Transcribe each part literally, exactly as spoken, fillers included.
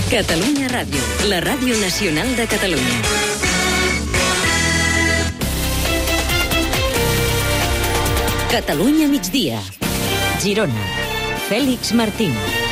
Catalunya Ràdio, la ràdio nacional de Catalunya. Catalunya migdia. Girona. Fèlix Martín.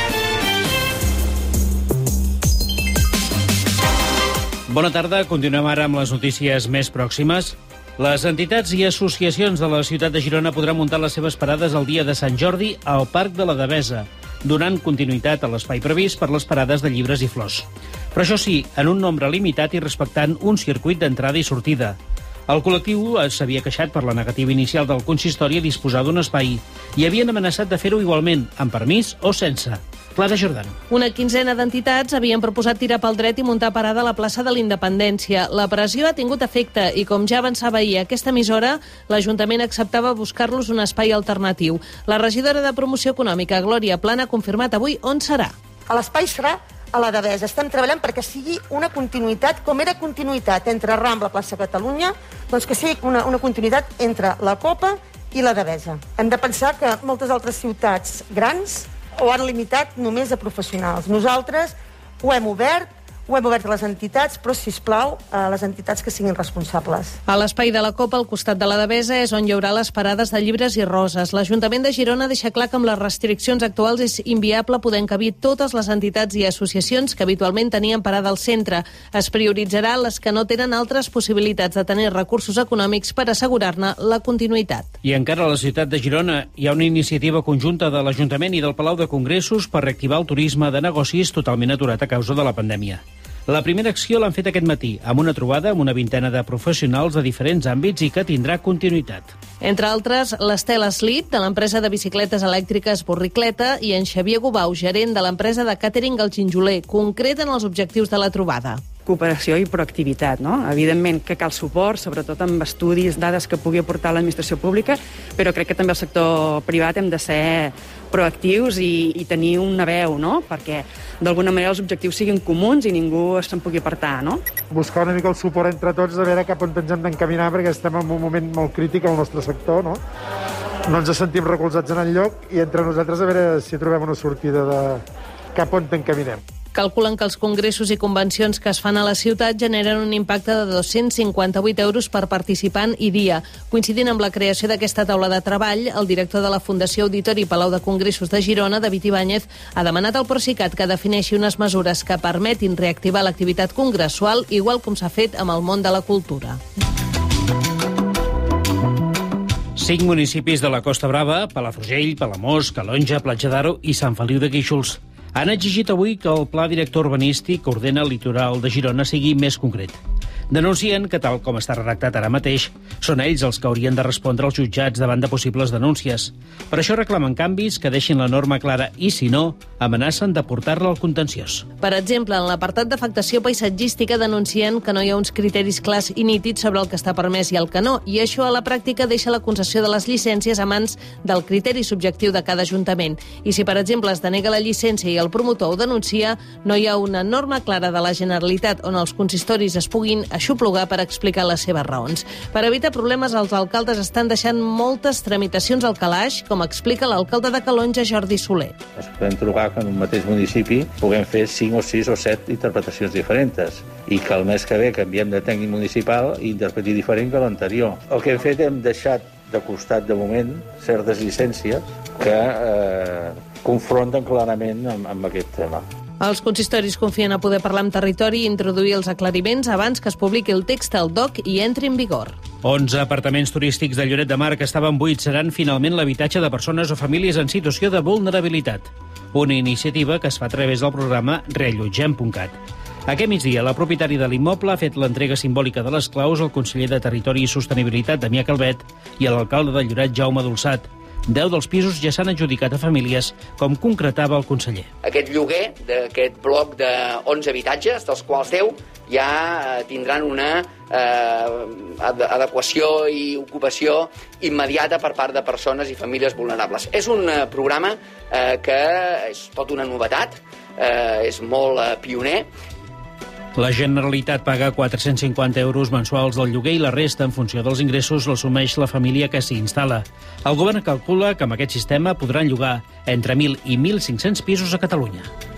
Bona tarda, continuem ara amb les notícies més pròximes. Les entitats i associacions de la ciutat de Girona podran muntar les seves parades el dia de Sant Jordi al Parc de la Devesa, donant continuïtat a l'espai previst per les parades de llibres i flors. Però això sí, en un nombre limitat i respectant un circuit d'entrada i sortida. El col·lectiu s'havia queixat per la negativa inicial del consistori a disposar d'un espai i havien amenaçat de fer-ho igualment, amb permís o sense. Clara Jordan. Una quinzena d'entitats havien proposat tirar pel dret i muntar parada a la plaça de la Independència. La pressió ha tingut efecte i, com ja avançava ahir aquesta emissora, l'Ajuntament acceptava buscar-los un espai alternatiu. La regidora de Promoció Econòmica, Glòria Plana, ha confirmat avui on serà. L'espai serà a la Devesa. Estem treballant perquè sigui una continuïtat, com era continuïtat entre Rambla, plaça Catalunya, doncs que sigui una, una continuïtat entre la Copa i la Devesa. Hem de pensar que moltes altres ciutats grans ho han limitat només a professionals. Nosaltres ho hem obert, ho hem obert a les entitats, però, sisplau, a les entitats que siguin responsables. A l'espai de la Copa, al costat de la Devesa, és on hi haurà les parades de llibres i roses. L'Ajuntament de Girona deixa clar que amb les restriccions actuals és inviable poder encabir totes les entitats i associacions que habitualment tenien parada al centre. Es prioritzarà les que no tenen altres possibilitats de tenir recursos econòmics per assegurar-ne la continuïtat. I encara a la ciutat de Girona hi ha una iniciativa conjunta de l'Ajuntament i del Palau de Congressos per reactivar el turisme de negocis totalment aturat a causa de la pandèmia. La primera acció l'han fet aquest matí, amb una trobada amb una vintena de professionals de diferents àmbits i que tindrà continuïtat. Entre altres, l'Estela Slit, de l'empresa de bicicletes elèctriques Borricleta, i en Xavier Gubau, gerent de l'empresa de càtering El Ginjoler, concreten els objectius de la trobada. Cooperació i proactivitat, no? Evidentment que cal suport, sobretot amb estudis, dades que pugui aportar l'administració pública, però crec que també el sector privat hem de ser proactius i, i tenir una veu, no? Perquè d'alguna manera els objectius siguin comuns i ningú se'n pugui apartar, no? Buscar una mica el suport entre tots, de veure cap on ens hem d'encaminar, perquè estem en un moment molt crític al nostre sector, no? No ens sentim recolzats en enlloc i entre nosaltres a veure si trobem una sortida de cap on t'encaminem. Calculen que els congressos i convencions que es fan a la ciutat generen un impacte de dos-cents cinquanta-vuit euros per participant i dia. Coincidint amb la creació d'aquesta taula de treball, el director de la Fundació Auditori Palau de Congressos de Girona, David Ibáñez, ha demanat al Procicat que defineixi unes mesures que permetin reactivar l'activitat congressual, igual com s'ha fet amb el món de la cultura. Cinc municipis de la Costa Brava, Palafrugell, Palamós, Calonja, Platja d'Aro i Sant Feliu de Guíxols han exigit avui que el pla director urbanístic que ordena el litoral de Girona sigui més concret. Denuncien que, tal com està redactat ara mateix, són ells els que haurien de respondre als jutjats davant de possibles denúncies. Per això reclamen canvis que deixin la norma clara i, si no, amenacen de portar-la al contenciós. Per exemple, en l'apartat d'afectació paisatgística denuncien que no hi ha uns criteris clars i nítids sobre el que està permès i el que no, i això a la pràctica deixa la concessió de les llicències a mans del criteri subjectiu de cada ajuntament. I si, per exemple, es denega la llicència i el promotor ho denuncia, no hi ha una norma clara de la Generalitat on els consistoris es puguin aixoplugar per explicar les seves raons. Per evitar problemes, els alcaldes estan deixant moltes tramitacions al calaix, com explica l'alcalde de Calonja, Jordi Soler. Ens podem trobar que en un mateix municipi puguem fer cinc o sis o set interpretacions diferents i que el mes que ve canviem de tècnic municipal i interpreti diferent que l'anterior. El que hem fet, hem deixat de costat de moment certes llicències que eh, confronten clarament amb, amb aquest tema. Els consistoris confien a poder parlar amb territori i introduir els aclariments abans que es publiqui el text al D O C i entri en vigor. onze apartaments turístics de Lloret de Mar que estaven buits seran finalment l'habitatge de persones o famílies en situació de vulnerabilitat. Una iniciativa que es fa a través del programa reallotgem punt cat. Aquest migdia, la propietària de l'immoble ha fet l'entrega simbòlica de les claus al conseller de Territori i Sostenibilitat, Damià Calvet, i a l'alcalde de Lloret, Jaume Dolçat. Deu dels pisos ja s'han adjudicat a famílies, com concretava el conseller. Aquest lloguer d'aquest bloc d'onze habitatges, dels quals deu ja tindran una eh, adequació i ocupació immediata per part de persones i famílies vulnerables. És un programa eh, que és tot una novetat, eh, és molt eh, pioner. La Generalitat paga quatre-cents cinquanta euros mensuals del lloguer i la resta, en funció dels ingressos, l'assumeix la família que s'hi instal·la. El govern calcula que amb aquest sistema podran llogar entre mil i mil cinc-cents pisos a Catalunya.